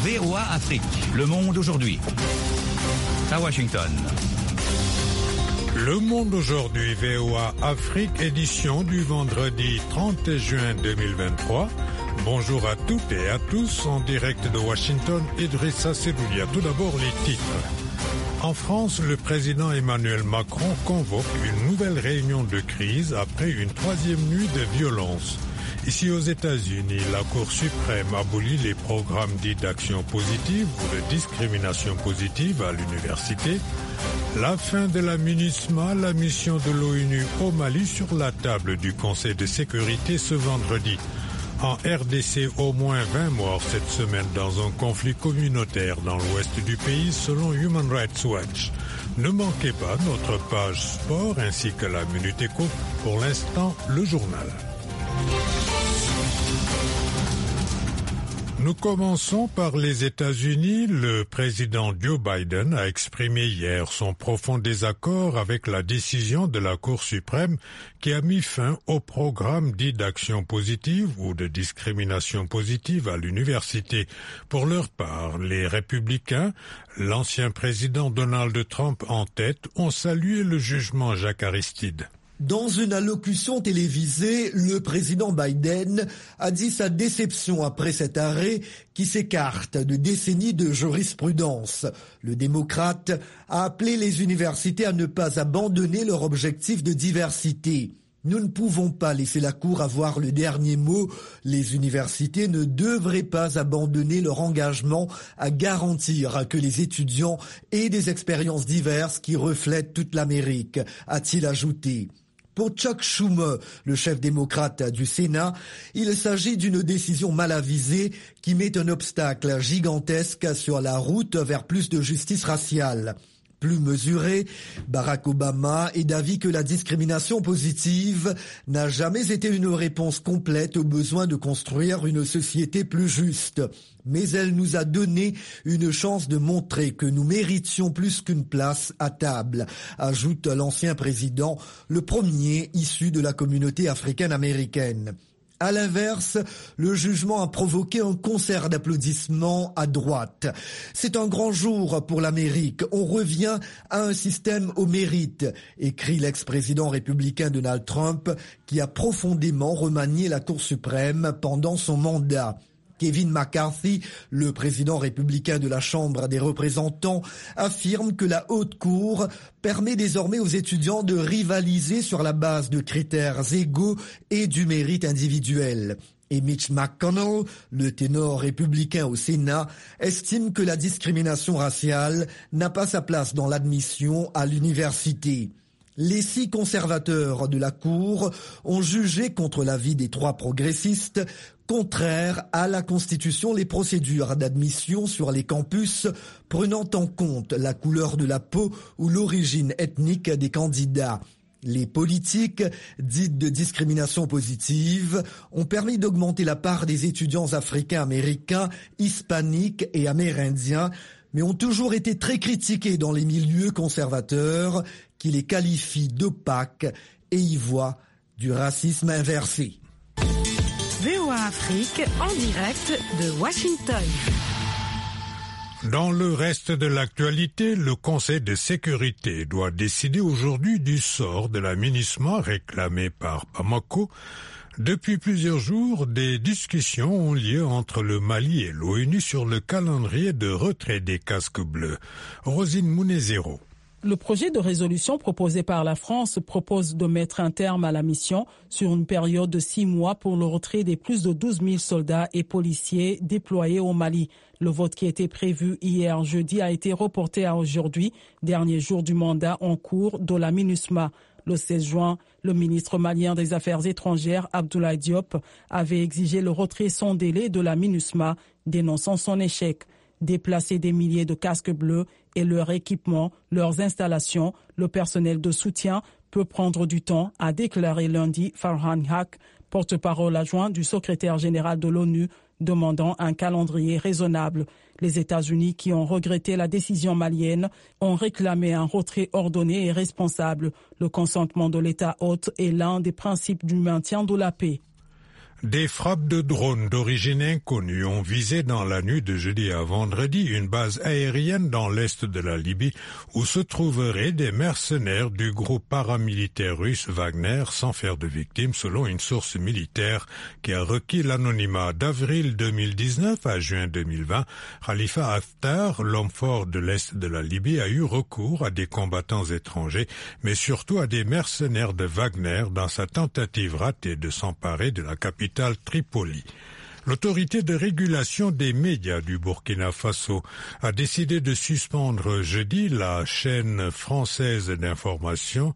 VOA Afrique, le monde aujourd'hui. À Washington. Le monde aujourd'hui, VOA Afrique, édition du vendredi 30 juin 2023. Bonjour à toutes et à tous, en direct de Washington, Idrissa Seloulia. Tout d'abord, les titres. En France, le président Emmanuel Macron convoque une nouvelle réunion de crise après une troisième nuit de violence. Ici aux États-Unis, la Cour suprême abolit les programmes dits d'action positive ou de discrimination positive à l'université. La fin de la MINUSMA, la mission de l'ONU au Mali, sur la table du Conseil de sécurité ce vendredi. En RDC, au moins 20 morts cette semaine dans un conflit communautaire dans l'ouest du pays, selon Human Rights Watch. Ne manquez pas notre page sport ainsi que la Minute Éco. Pour l'instant, le journal. Nous commençons par les États-Unis. Le président Joe Biden a exprimé hier son profond désaccord avec la décision de la Cour suprême qui a mis fin au programme dit d'action positive ou de discrimination positive à l'université. Pour leur part, les républicains, l'ancien président Donald Trump en tête, ont salué le jugement Jacques Aristide. Dans une allocution télévisée, le président Biden a dit sa déception après cet arrêt qui s'écarte de décennies de jurisprudence. Le démocrate a appelé les universités à ne pas abandonner leur objectif de diversité. Nous ne pouvons pas laisser la Cour avoir le dernier mot. Les universités ne devraient pas abandonner leur engagement à garantir que les étudiants aient des expériences diverses qui reflètent toute l'Amérique, a-t-il ajouté. Pour Chuck Schumer, le chef démocrate du Sénat, il s'agit d'une décision mal avisée qui met un obstacle gigantesque sur la route vers plus de justice raciale. Plus mesuré, Barack Obama est d'avis que la discrimination positive n'a jamais été une réponse complète au besoin de construire une société plus juste. Mais elle nous a donné une chance de montrer que nous méritions plus qu'une place à table, ajoute l'ancien président, le premier issu de la communauté africaine-américaine. À l'inverse, le jugement a provoqué un concert d'applaudissements à droite. C'est un grand jour pour l'Amérique. On revient à un système au mérite, écrit l'ex-président républicain Donald Trump, qui a profondément remanié la Cour suprême pendant son mandat. Kevin McCarthy, le président républicain de la Chambre des représentants, affirme que la Haute Cour permet désormais aux étudiants de rivaliser sur la base de critères égaux et du mérite individuel. Et Mitch McConnell, le ténor républicain au Sénat, estime que la discrimination raciale n'a pas sa place dans l'admission à l'université. Les 6 conservateurs de la Cour ont jugé contre l'avis des 3 progressistes contraire à la Constitution les procédures d'admission sur les campus prenant en compte la couleur de la peau ou l'origine ethnique des candidats. Les politiques dites de discrimination positive ont permis d'augmenter la part des étudiants africains-américains, hispaniques et amérindiens, mais ont toujours été très critiqués dans les milieux conservateurs qui les qualifient d'opaques et y voient du racisme inversé. VOA Afrique en direct de Washington. Dans le reste de l'actualité, le Conseil de sécurité doit décider aujourd'hui du sort de la MINUSMA réclamée par Bamako. Depuis plusieurs jours, des discussions ont lieu entre le Mali et l'ONU sur le calendrier de retrait des casques bleus. Rosine Mounezero. Le projet de résolution proposé par la France propose de mettre un terme à la mission sur une période de 6 mois pour le retrait des plus de 12 000 soldats et policiers déployés au Mali. Le vote qui était prévu hier jeudi a été reporté à aujourd'hui, dernier jour du mandat en cours de la MINUSMA. Le 16 juin, le ministre malien des Affaires étrangères, Abdoulaye Diop, avait exigé le retrait sans délai de la MINUSMA, dénonçant son échec. Déplacer des milliers de casques bleus et leur équipement, leurs installations, le personnel de soutien peut prendre du temps, a déclaré lundi Farhan Haq, porte-parole adjoint du secrétaire général de l'ONU, demandant un calendrier raisonnable. Les États-Unis, qui ont regretté la décision malienne, ont réclamé un retrait ordonné et responsable. Le consentement de l'État hôte est l'un des principes du maintien de la paix. Des frappes de drones d'origine inconnue ont visé dans la nuit de jeudi à vendredi une base aérienne dans l'est de la Libye où se trouveraient des mercenaires du groupe paramilitaire russe Wagner sans faire de victimes selon une source militaire qui a requis l'anonymat. D'avril 2019 à juin 2020, Khalifa Haftar, l'homme fort de l'est de la Libye, a eu recours à des combattants étrangers mais surtout à des mercenaires de Wagner dans sa tentative ratée de s'emparer de la capitale Tripoli. L'autorité de régulation des médias du Burkina Faso a décidé de suspendre jeudi la chaîne française d'information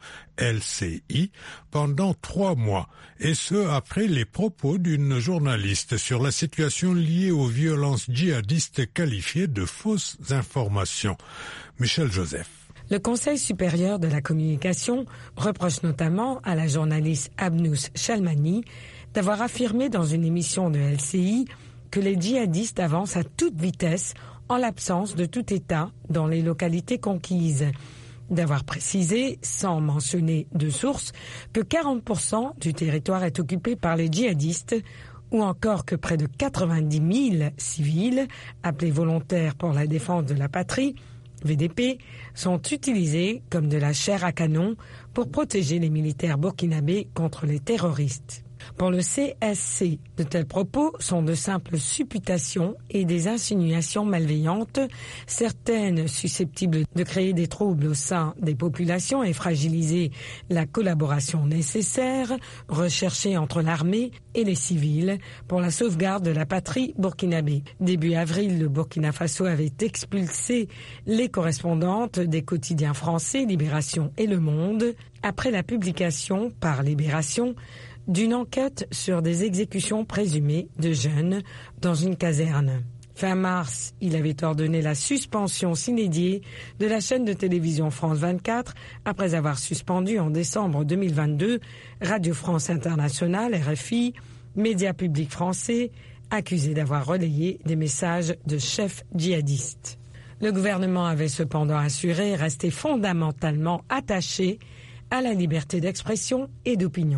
LCI pendant 3 mois, et ce après les propos d'une journaliste sur la situation liée aux violences djihadistes qualifiées de fausses informations. Michel Joseph. Le Conseil supérieur de la communication reproche notamment à la journaliste Abnous Chalmani d'avoir affirmé dans une émission de LCI que les djihadistes avancent à toute vitesse en l'absence de tout État dans les localités conquises. D'avoir précisé, sans mentionner de source, que 40% du territoire est occupé par les djihadistes ou encore que près de 90 000 civils, appelés volontaires pour la défense de la patrie, VDP, sont utilisés comme de la chair à canon pour protéger les militaires burkinabés contre les terroristes. Pour le CSC, de tels propos sont de simples supputations et des insinuations malveillantes, certaines susceptibles de créer des troubles au sein des populations et fragiliser la collaboration nécessaire recherchée entre l'armée et les civils pour la sauvegarde de la patrie burkinabé. Début avril, le Burkina Faso avait expulsé les correspondantes des quotidiens français Libération et Le Monde après la publication par Libération d'une enquête sur des exécutions présumées de jeunes dans une caserne. Fin mars, il avait ordonné la suspension sine die de la chaîne de télévision France 24 après avoir suspendu en décembre 2022 Radio France Internationale, RFI, média public français, accusés d'avoir relayé des messages de chefs djihadistes. Le gouvernement avait cependant assuré rester fondamentalement attaché à la liberté d'expression et d'opinion.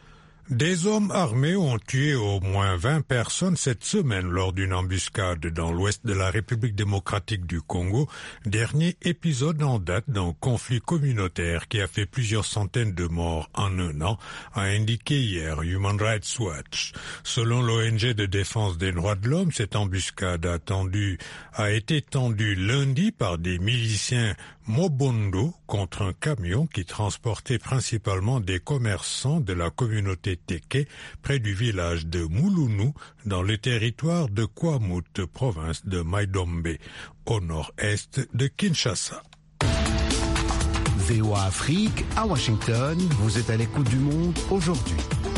Des hommes armés ont tué au moins 20 personnes cette semaine lors d'une embuscade dans l'ouest de la République démocratique du Congo, dernier épisode en date d'un conflit communautaire qui a fait plusieurs centaines de morts en un an, a indiqué hier Human Rights Watch. Selon l'ONG de défense des droits de l'homme, cette embuscade a été tendue lundi par des miliciens Mobondo contre un camion qui transportait principalement des commerçants de la communauté Teke près du village de Moulounou dans le territoire de Kwamout, province de Maidombe, au nord-est de Kinshasa. VOA Afrique, à Washington, vous êtes à l'écoute du monde aujourd'hui.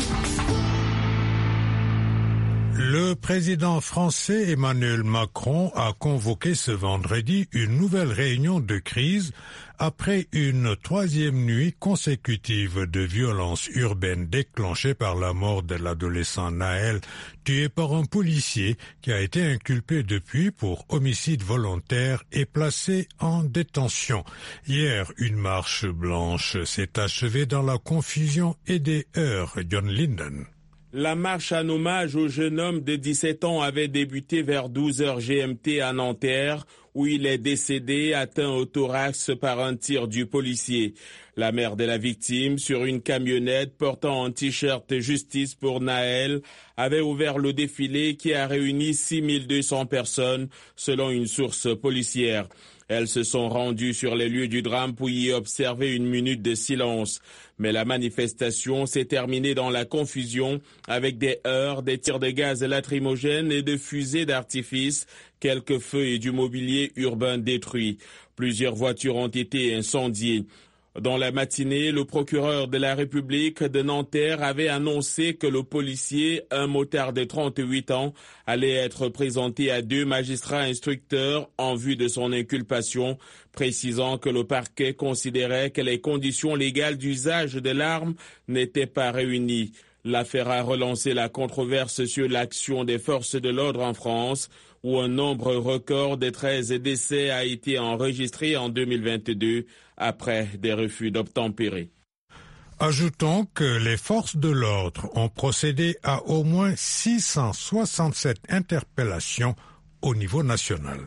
Le président français Emmanuel Macron a convoqué ce vendredi une nouvelle réunion de crise après une 3e nuit consécutive de violences urbaines déclenchée par la mort de l'adolescent Naël, tué par un policier qui a été inculpé depuis pour homicide volontaire et placé en détention. Hier, une marche blanche s'est achevée dans la confusion et des heurts. John Linden. La marche en hommage au jeune homme de 17 ans avait débuté vers 12h GMT à Nanterre, où il est décédé, atteint au thorax par un tir du policier. La mère de la victime, sur une camionnette portant un t-shirt « Justice pour Naël », avait ouvert le défilé qui a réuni 6200 personnes, selon une source policière. Elles se sont rendues sur les lieux du drame pour y observer une minute de silence. Mais la manifestation s'est terminée dans la confusion avec des heurts, des tirs de gaz lacrymogènes et de fusées d'artifice, quelques feux et du mobilier urbain détruits. Plusieurs voitures ont été incendiées. Dans la matinée, le procureur de la République de Nanterre avait annoncé que le policier, un motard de 38 ans, allait être présenté à 2 magistrats instructeurs en vue de son inculpation, précisant que le parquet considérait que les conditions légales d'usage de l'arme n'étaient pas réunies. L'affaire a relancé la controverse sur l'action des forces de l'ordre en France, où un nombre record de 13 décès a été enregistré en 2022 après des refus d'obtempérer. Ajoutons que les forces de l'ordre ont procédé à au moins 667 interpellations au niveau national.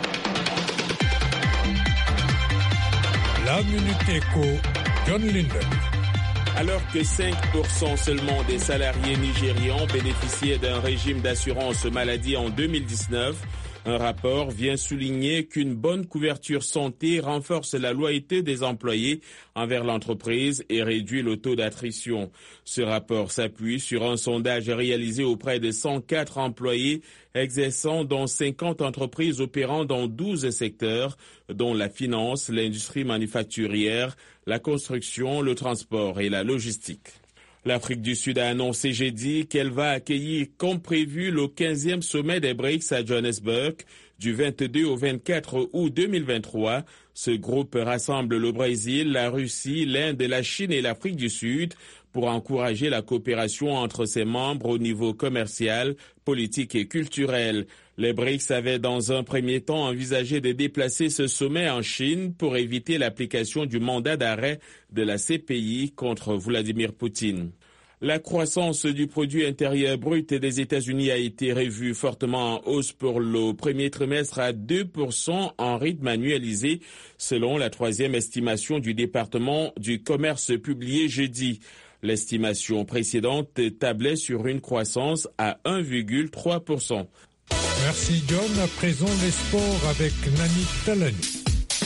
La Minute Éco, John Linden. Alors que 5% seulement des salariés nigérians bénéficiaient d'un régime d'assurance maladie en 2019, un rapport vient souligner qu'une bonne couverture santé renforce la loyauté des employés envers l'entreprise et réduit le taux d'attrition. Ce rapport s'appuie sur un sondage réalisé auprès de 104 employés exerçant dans 50 entreprises opérant dans 12 secteurs, dont la finance, l'industrie manufacturière, la construction, le transport et la logistique. L'Afrique du Sud a annoncé jeudi qu'elle va accueillir comme prévu le 15e sommet des BRICS à Johannesburg du 22 au 24 août 2023. Ce groupe rassemble le Brésil, la Russie, l'Inde, la Chine et l'Afrique du Sud pour encourager la coopération entre ses membres au niveau commercial, politique et culturel. Les BRICS avaient dans un premier temps envisagé de déplacer ce sommet en Chine pour éviter l'application du mandat d'arrêt de la CPI contre Vladimir Poutine. La croissance du produit intérieur brut des États-Unis a été revue fortement en hausse pour le premier trimestre à 2% en rythme annualisé, selon la troisième estimation du département du commerce publiée jeudi. L'estimation précédente tablait sur une croissance à 1,3%. Merci John. À présent, les sports avec Nanit Talani.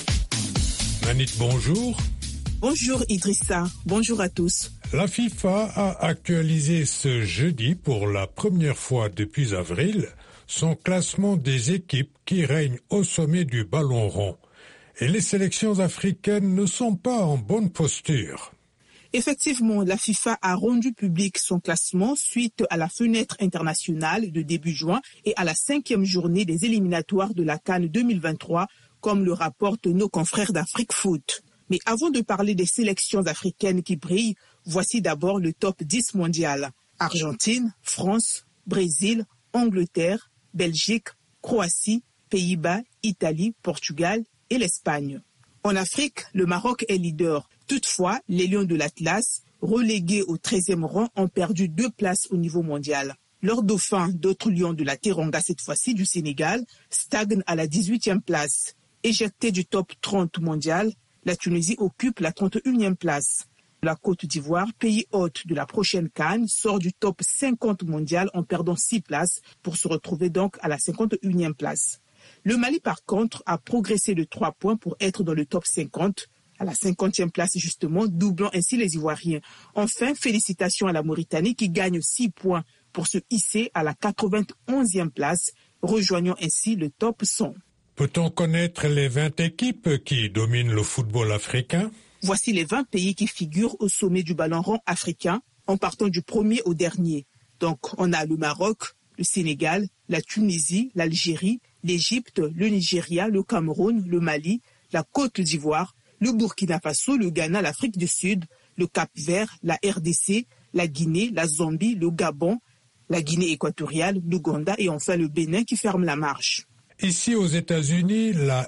Nanit, bonjour. Bonjour Idrissa, bonjour à tous. La FIFA a actualisé ce jeudi pour la première fois depuis avril son classement des équipes qui règnent au sommet du ballon rond. Et les sélections africaines ne sont pas en bonne posture. Effectivement, la FIFA a rendu public son classement suite à la fenêtre internationale de début juin et à la 5e journée des éliminatoires de la CAN 2023, comme le rapportent nos confrères d'Afrique Foot. Mais avant de parler des sélections africaines qui brillent, voici d'abord le top 10 mondial. Argentine, France, Brésil, Angleterre, Belgique, Croatie, Pays-Bas, Italie, Portugal et l'Espagne. En Afrique, le Maroc est leader. Toutefois, les Lions de l'Atlas, relégués au 13e rang, ont perdu 2 places au niveau mondial. Leurs dauphins, d'autres Lions de la Teranga, cette fois-ci du Sénégal, stagnent à la 18e place. Éjectés du top 30 mondial, la Tunisie occupe la 31e place. La Côte d'Ivoire, pays hôte de la prochaine CAN, sort du top 50 mondial en perdant 6 places pour se retrouver donc à la 51e place. Le Mali, par contre, a progressé de 3 points pour être dans le top 50, à la 50e place justement, doublant ainsi les Ivoiriens. Enfin, félicitations à la Mauritanie qui gagne 6 points pour se hisser à la 91e place, rejoignant ainsi le top 100. Peut-on connaître les 20 équipes qui dominent le football africain? Voici les 20 pays qui figurent au sommet du ballon rond africain, en partant du premier au dernier. Donc, on a le Maroc, le Sénégal, la Tunisie, l'Algérie, l'Égypte, le Nigeria, le Cameroun, le Mali, la Côte d'Ivoire, le Burkina Faso, le Ghana, l'Afrique du Sud, le Cap-Vert, la RDC, la Guinée, la Zambie, le Gabon, la Guinée équatoriale, l'Ouganda et enfin le Bénin qui ferme la marche. Ici aux États-Unis, la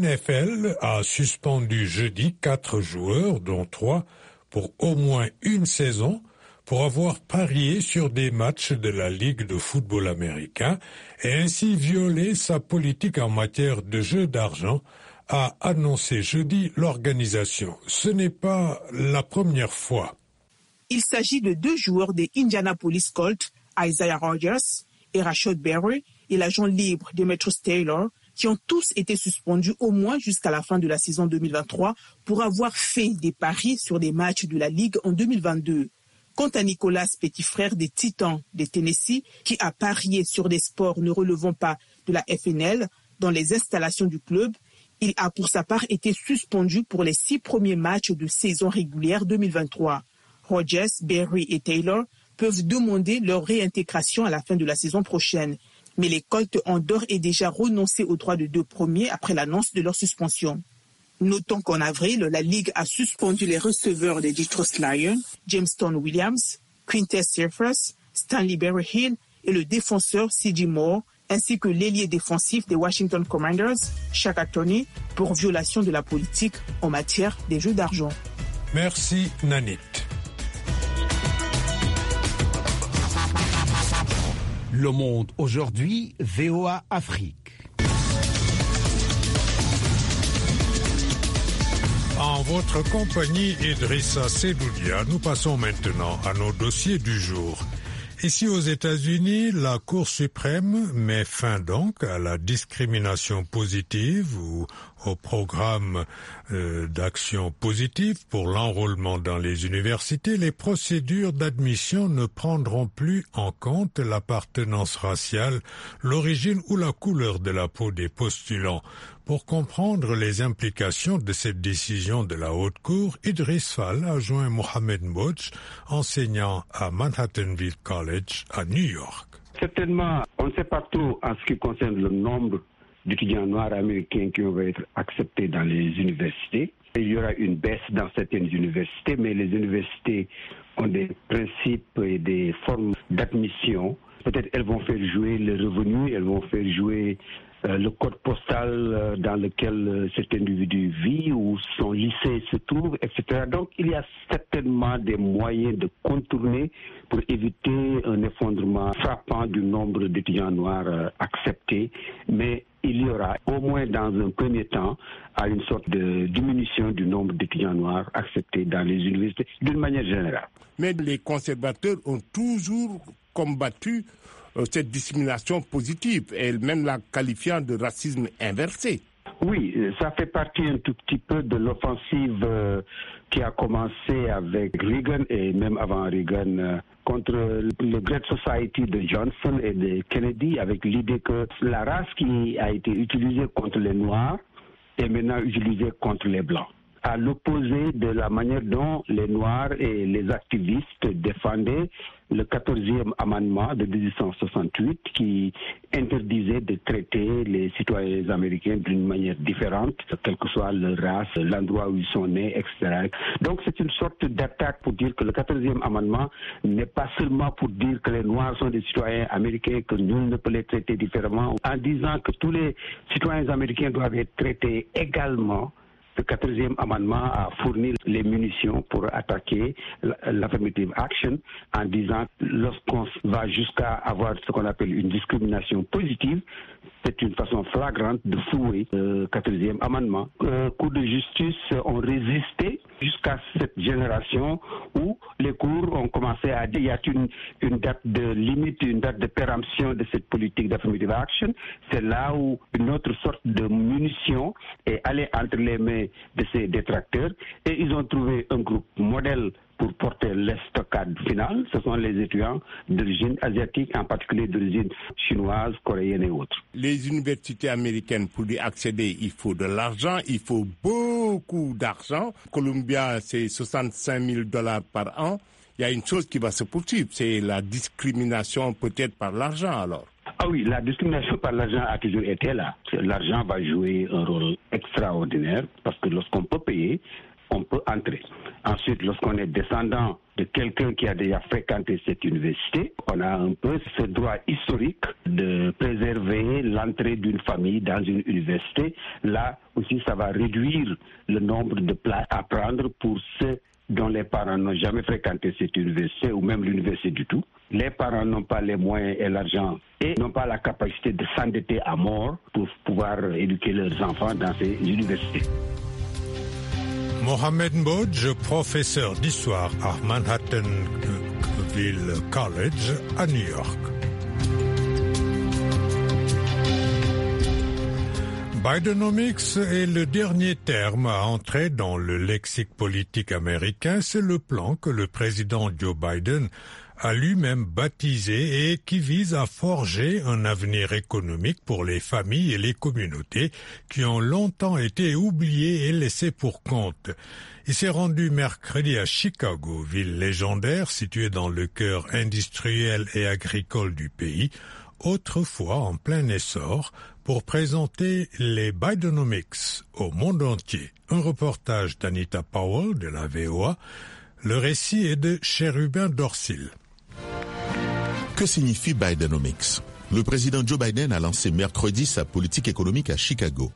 NFL a suspendu jeudi 4 joueurs, dont 3, pour au moins une saison, pour avoir parié sur des matchs de la Ligue de football américain et ainsi violé sa politique en matière de jeu d'argent, a annoncé jeudi l'organisation. Ce n'est pas la première fois. Il s'agit de 2 joueurs des Indianapolis Colts, Isaiah Rodgers et Rashad Berry, et l'agent libre Demetrius Taylor, qui ont tous été suspendus au moins jusqu'à la fin de la saison 2023 pour avoir fait des paris sur des matchs de la Ligue en 2022. Quant à Nicolas, petit frère des Titans de Tennessee, qui a parié sur des sports ne relevant pas de la FNL dans les installations du club, il a pour sa part été suspendu pour les 6 premiers matchs de saison régulière 2023. Rodgers, Berry et Taylor peuvent demander leur réintégration à la fin de la saison prochaine. Mais les Colts ont d'ores et déjà renoncé aux droits de 2 premiers après l'annonce de leur suspension. Notons qu'en avril, la Ligue a suspendu les receveurs des Detroit Lions, Jamestown Williams, Quintez Cephas, Stanley Berryhill et le défenseur C.J. Moore, ainsi que l'ailier défensif des Washington Commanders, Shaka Toney, pour violation de la politique en matière des jeux d'argent. Merci Nanit. Le Monde aujourd'hui, VOA Afrique. En votre compagnie, Idrissa Sedoudia, nous passons maintenant à nos dossiers du jour. Ici aux États-Unis, la Cour suprême met fin donc à la discrimination positive ou au programme d'action positive pour l'enrôlement dans les universités. Les procédures d'admission ne prendront plus en compte l'appartenance raciale, l'origine ou la couleur de la peau des postulants. Pour comprendre les implications de cette décision de la Haute Cour, Idriss Fall a joint Mohamed Mbodj, enseignant à Manhattanville College à New York. Certainement, on ne sait pas trop en ce qui concerne le nombre d'étudiants noirs américains qui vont être acceptés dans les universités. Il y aura une baisse dans certaines universités, mais les universités ont des principes et des formes d'admission. Peut-être elles vont faire jouer le revenu, elles vont faire jouer le code postal dans lequel cet individu vit ou son lycée se trouve, etc. Donc il y a certainement des moyens de contourner pour éviter un effondrement frappant du nombre d'étudiants noirs acceptés, mais il y aura au moins dans un premier temps une sorte de diminution du nombre d'étudiants noirs acceptés dans les universités d'une manière générale. Mais les conservateurs ont toujours combattu cette discrimination positive, et même la qualifiant de racisme inversé. Oui, ça fait partie un tout petit peu de l'offensive qui a commencé avec Reagan et même avant Reagan contre le Great Society de Johnson et de Kennedy, avec l'idée que la race qui a été utilisée contre les Noirs est maintenant utilisée contre les Blancs, à l'opposé de la manière dont les Noirs et les activistes défendaient le 14e amendement de 1868 qui interdisait de traiter les citoyens américains d'une manière différente, quelle que soit leur race, l'endroit où ils sont nés, etc. Donc c'est une sorte d'attaque pour dire que le 14e amendement n'est pas seulement pour dire que les Noirs sont des citoyens américains, que nul ne peut les traiter différemment, en disant que tous les citoyens américains doivent être traités également. Le 14e amendement a fourni les munitions pour attaquer l'affirmative action en disant lorsqu'on va jusqu'à avoir ce qu'on appelle une discrimination positive, c'est une façon flagrante de flouer le 14e amendement. Cours de justice ont résisté jusqu'à cette génération où les cours ont commencé à dire il y a une date de limite, une date de péremption de cette politique d'affirmative action. C'est là où une autre sorte de munition est allée entre les mains de ces détracteurs et ils ont trouvé un groupe modèle pour porter l'estocade finale. Ce sont les étudiants d'origine asiatique, en particulier d'origine chinoise, coréenne et autres. Les universités américaines, pour y accéder, il faut de l'argent, il faut beaucoup d'argent. Columbia, c'est $65 000 par an. Il y a une chose qui va se poursuivre, c'est la discrimination peut-être par l'argent alors. Ah oui, la discrimination par l'argent a toujours été là. L'argent va jouer un rôle extraordinaire parce que lorsqu'on peut payer, on peut entrer. Ensuite, lorsqu'on est descendant de quelqu'un qui a déjà fréquenté cette université, on a un peu ce droit historique de préserver l'entrée d'une famille dans une université. Là aussi, ça va réduire le nombre de places à prendre pour ceux dont les parents n'ont jamais fréquenté cette université ou même l'université du tout. Les parents n'ont pas les moyens et l'argent et n'ont pas la capacité de s'endetter à mort pour pouvoir éduquer leurs enfants dans ces universités. Mohamed Mbodj, professeur d'histoire à Manhattanville College à New York. Bidenomics est le dernier terme à entrer dans le lexique politique américain. C'est le plan que le président Joe Biden a lui-même baptisé et qui vise à forger un avenir économique pour les familles et les communautés qui ont longtemps été oubliées et laissées pour compte. Il s'est rendu mercredi à Chicago, ville légendaire située dans le cœur industriel et agricole du pays, autrefois en plein essor, pour présenter les Bidenomics au monde entier. Un reportage d'Anita Powell de la VOA. Le récit est de Chérubin Dorsil. Que signifie Bidenomics ? Le président Joe Biden a lancé mercredi sa politique économique à Chicago.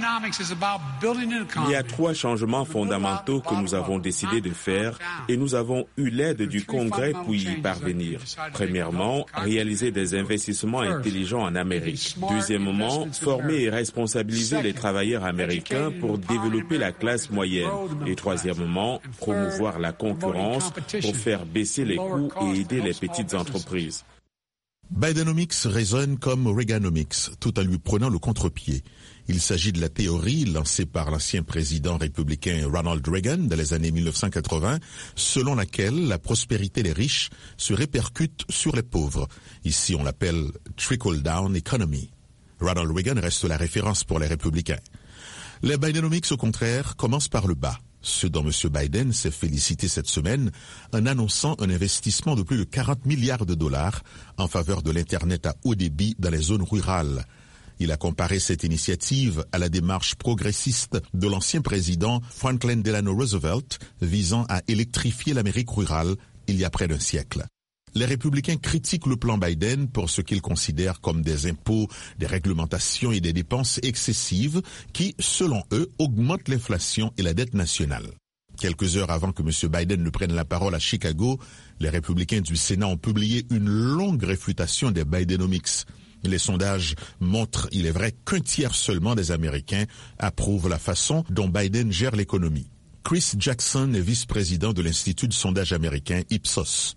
Il y a 3 changements fondamentaux que nous avons décidé de faire et nous avons eu l'aide du Congrès pour y parvenir. Premièrement, réaliser des investissements intelligents en Amérique. Deuxièmement, former et responsabiliser les travailleurs américains pour développer la classe moyenne. Et troisièmement, promouvoir la concurrence pour faire baisser les coûts et aider les petites entreprises. Bidenomics résonne comme Reaganomics, tout en lui prenant le contre-pied. Il s'agit de la théorie lancée par l'ancien président républicain Ronald Reagan dans les années 1980, selon laquelle la prospérité des riches se répercute sur les pauvres. Ici, on l'appelle trickle-down economy. Ronald Reagan reste la référence pour les républicains. Les Bidenomics, au contraire, commencent par le bas. Ce dont M. Biden s'est félicité cette semaine en annonçant un investissement de plus de 40 milliards de dollars en faveur de l'Internet à haut débit dans les zones rurales. Il a comparé cette initiative à la démarche progressiste de l'ancien président Franklin Delano Roosevelt visant à électrifier l'Amérique rurale il y a près d'un siècle. Les républicains critiquent le plan Biden pour ce qu'ils considèrent comme des impôts, des réglementations et des dépenses excessives qui, selon eux, augmentent l'inflation et la dette nationale. Quelques heures avant que M. Biden ne prenne la parole à Chicago, les républicains du Sénat ont publié une longue réfutation des Bidenomics. Les sondages montrent, il est vrai, qu'un tiers seulement des Américains approuvent la façon dont Biden gère l'économie. Chris Jackson est vice-président de l'Institut de sondage américain Ipsos.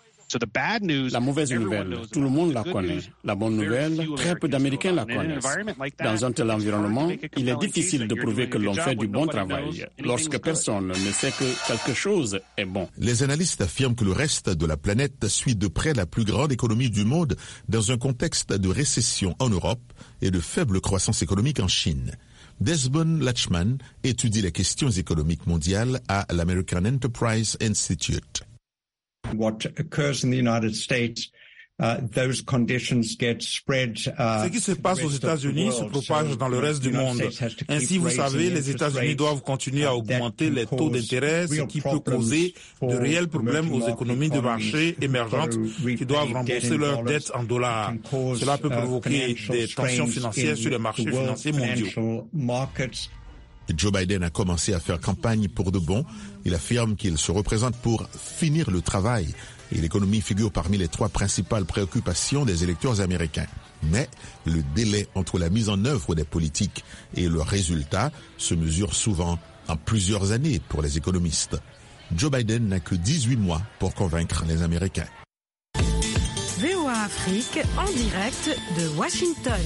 La mauvaise nouvelle, tout le monde la connaît. La bonne nouvelle, très peu d'Américains la connaissent. Dans un tel environnement, il est difficile de prouver que l'on fait du bon travail lorsque personne ne sait que quelque chose est bon. Les analystes affirment que le reste de la planète suit de près la plus grande économie du monde dans un contexte de récession en Europe et de faible croissance économique en Chine. Desmond Lachman étudie les questions économiques mondiales à l'American Enterprise Institute. What occurs in the United States, those conditions get spread. Ce qui se passe aux États-Unis se propage dans le reste du monde. Ainsi, vous savez, les États-Unis doivent continuer à augmenter les taux d'intérêt, ce qui peut causer de réels problèmes aux économies de marché émergentes qui doivent rembourser leurs dettes en dollars. Cela peut provoquer des tensions financières sur les marchés financiers mondiaux. Joe Biden a commencé à faire campagne pour de bon. Il affirme qu'il se représente pour finir le travail et l'économie figure parmi les 3 principales préoccupations des électeurs américains. Mais le délai entre la mise en œuvre des politiques et le résultat se mesure souvent en plusieurs années pour les économistes. Joe Biden n'a que 18 mois pour convaincre les Américains. VOA Afrique en direct de Washington.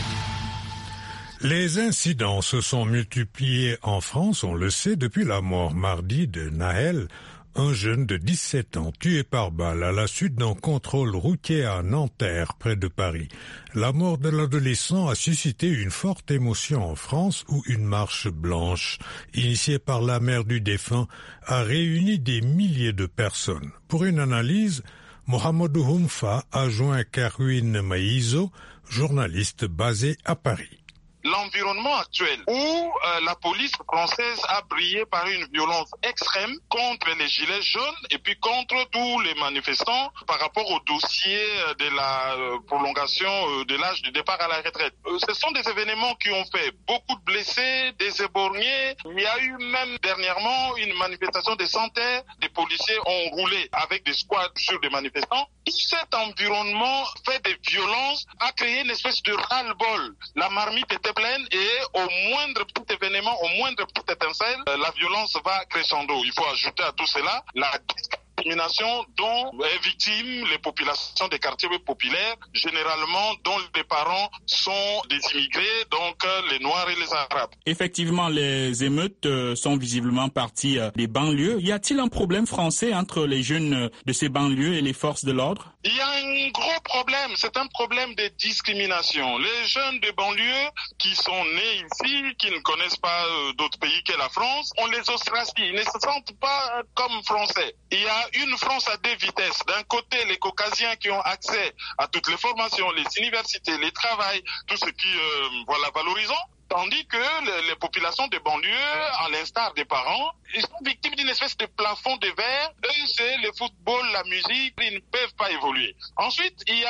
Les incidents se sont multipliés en France, on le sait, depuis la mort mardi de Nahel, un jeune de 17 ans tué par balle à la suite d'un contrôle routier à Nanterre, près de Paris. La mort de l'adolescent a suscité une forte émotion en France où une marche blanche, initiée par la mère du défunt, a réuni des milliers de personnes. Pour une analyse, Mohamedou Houmfa a joint Karouine Maïzo, journaliste basé à Paris. L'environnement actuel où la police française a brillé par une violence extrême contre les gilets jaunes et puis contre tous les manifestants par rapport au dossier de la prolongation de l'âge du départ à la retraite. Ce sont des événements qui ont fait beaucoup de blessés, des éborgnés. Il y a eu même dernièrement une manifestation des centaines de policiers ont roulé avec des squads sur des manifestants. Tout cet environnement fait des violences a créé une espèce de ras-le-bol. La marmite était pleine et au moindre petit événement, au moindre petite étincelle, la violence va crescendo. Il faut ajouter à tout cela la discrimination dont est victime les populations des quartiers populaires, généralement dont les parents sont des immigrés, donc les Noirs et les Arabes. Effectivement, les émeutes sont visiblement parties des banlieues. Y a-t-il un problème français entre les jeunes de ces banlieues et les forces de l'ordre? Il y a un gros problème, c'est un problème de discrimination. Les jeunes de banlieue qui sont nés ici, qui ne connaissent pas d'autres pays que la France, on les ostracie, ils ne se sentent pas comme français. Il y a une France à 2 vitesses. D'un côté, les caucasiens qui ont accès à toutes les formations, les universités, les travails, tout ce qui valorisant. Tandis que les populations de banlieue, à l'instar des parents, ils sont victimes d'une espèce de plafond de verre. Eux, c'est le football, la musique, ils ne peuvent pas évoluer. Ensuite, il y a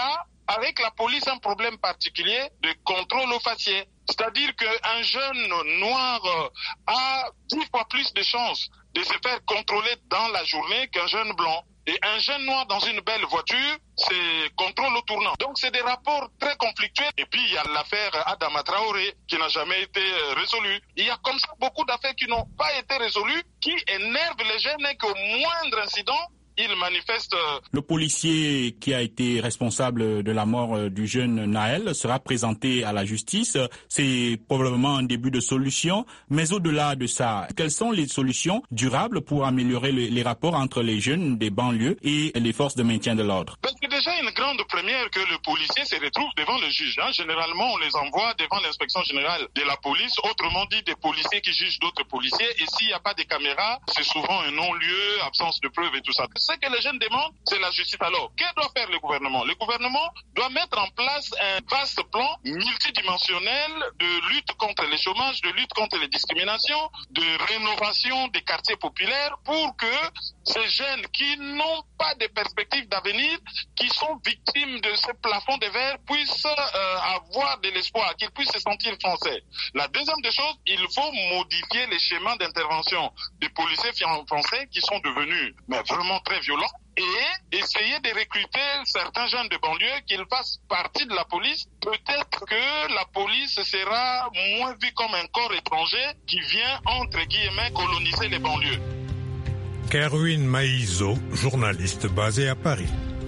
avec la police un problème particulier de contrôle au faciès. C'est-à-dire qu'un jeune noir a 10 fois plus de chances de se faire contrôler dans la journée qu'un jeune blanc. Et un jeune noir dans une belle voiture, c'est contrôle au tournant. Donc c'est des rapports très conflictuels. Et puis il y a l'affaire Adama Traoré qui n'a jamais été résolue. Il y a comme ça beaucoup d'affaires qui n'ont pas été résolues, qui énervent les jeunes et qu'au moindre incident, ils manifestent. Le policier qui a été responsable de la mort du jeune Naël sera présenté à la justice. C'est probablement un début de solution. Mais au-delà de ça, quelles sont les solutions durables pour améliorer les rapports entre les jeunes des banlieues et les forces de maintien de l'ordre? C'est déjà une grande première que le policier se retrouve devant le juge. Généralement, on les envoie devant l'inspection générale de la police, autrement dit des policiers qui jugent d'autres policiers. Et s'il n'y a pas de caméras, c'est souvent un non-lieu, absence de preuves et tout ça. Ce que les jeunes demandent, c'est la justice. Alors, que doit faire le gouvernement? Le gouvernement doit mettre en place un vaste plan multidimensionnel de lutte contre le chômage, de lutte contre les discriminations, de rénovation des quartiers populaires pour que ces jeunes qui n'ont pas de perspective d'avenir, qui sont victimes de ce plafond de verre, puissent avoir de l'espoir, qu'ils puissent se sentir français. La deuxième des choses, il faut modifier les schémas d'intervention des policiers français qui sont devenus vraiment très violents et essayer de recruter certains jeunes de banlieue qu'ils fassent partie de la police. Peut-être que la police sera moins vue comme un corps étranger qui vient, entre guillemets, coloniser les banlieues. Kerwin Maïzo, journaliste basé à Paris.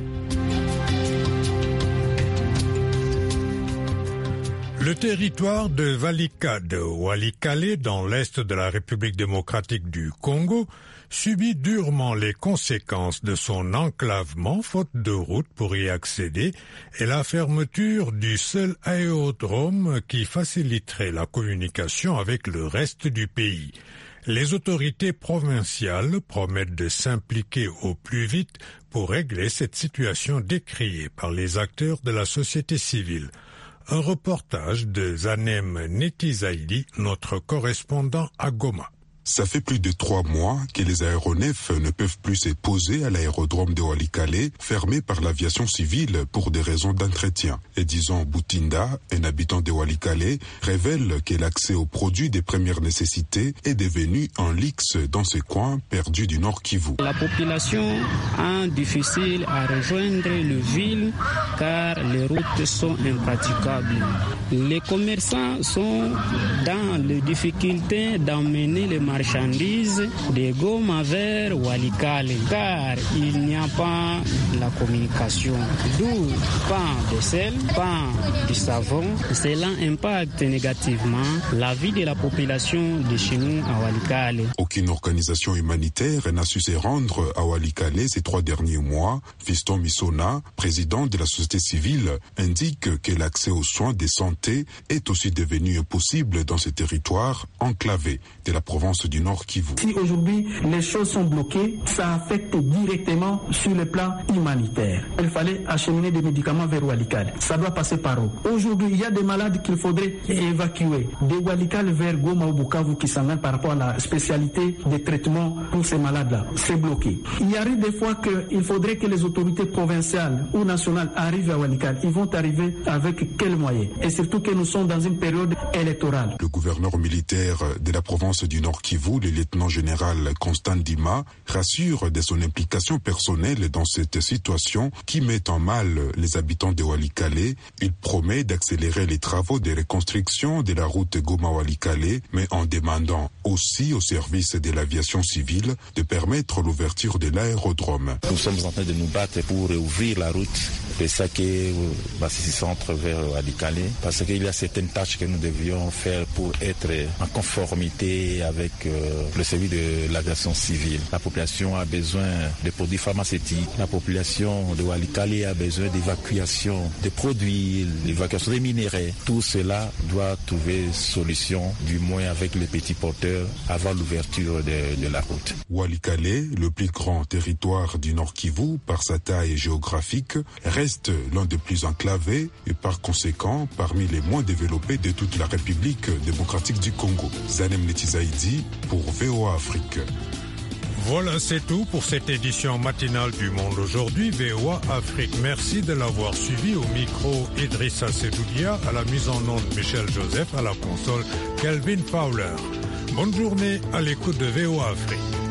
Le territoire de Walikale, Walikale, dans l'est de la République démocratique du Congo, subit durement les conséquences de son enclavement faute de route pour y accéder et la fermeture du seul aérodrome qui faciliterait la communication avec le reste du pays. Les autorités provinciales promettent de s'impliquer au plus vite pour régler cette situation décriée par les acteurs de la société civile. Un reportage de Zanem Netizaidi, notre correspondant à Goma. Ça fait plus de 3 mois que les aéronefs ne peuvent plus se poser à l'aérodrome de Walikale, fermé par l'aviation civile pour des raisons d'entretien. Edison Boutinda, un habitant de Walikale, révèle que l'accès aux produits de première nécessité est devenu un luxe dans ce coin perdu du Nord Kivu. La population a difficile à rejoindre le ville car les routes sont impraticables. Les commerçants sont dans les difficultés d'emmener les marchandises de Goma vers Walikale car il n'y a pas la communication. D'où pas de sel, pas de savon. Cela impacte négativement la vie de la population de chez nous à Walikale. Aucune organisation humanitaire n'a su se rendre à Walikale ces 3 derniers mois. Fiston Misona, président de la société civile, indique que l'accès aux soins de santé est aussi devenu impossible dans ce territoire enclavé de la province du Nord Kivu. Si aujourd'hui les choses sont bloquées, ça affecte directement sur le plan humanitaire. Il fallait acheminer des médicaments vers Walikale. Ça doit passer par eau. Aujourd'hui, il y a des malades qu'il faudrait évacuer de Walikale vers Goma ou Bukavu qui s'en viennent par rapport à la spécialité des traitements pour ces malades-là. C'est bloqué. Il arrive des fois qu'il faudrait que les autorités provinciales ou nationales arrivent à Walikale. Ils vont arriver avec quels moyens? Et surtout que nous sommes dans une période électorale. Le gouverneur militaire de la province du Nord Kivu, le lieutenant-général Constant Dima, rassure de son implication personnelle dans cette situation qui met en mal les habitants de Walikale. Il promet d'accélérer les travaux de reconstruction de la route Goma-Walikale, mais en demandant aussi au service de l'aviation civile de permettre l'ouverture de l'aérodrome. Nous sommes en train de nous battre pour ouvrir la route de Saké, Bassisi Centre vers Walikale, parce qu'il y a certaines tâches que nous devions faire pour être en conformité avec le service de l'aviation civile. La population a besoin de produits pharmaceutiques, la population de Walikale a besoin d'évacuation des produits, l'évacuation des minéraux. Tout cela doit trouver solution, du moins avec les petits porteurs, avant l'ouverture de la route. Walikale, le plus grand territoire du Nord Kivu par sa taille géographique, reste l'un des plus enclavés et par conséquent parmi les moins développés de toute la République démocratique du Congo. Zanem Netizaidi pour VOA Afrique. Voilà, c'est tout pour cette édition matinale du Monde aujourd'hui. VOA Afrique, merci de l'avoir suivi. Au micro, Idrissa Sedoudia, à la mise en onde, Michel Joseph, à la console, Kelvin Fowler. Bonne journée à l'écoute de VOA Afrique.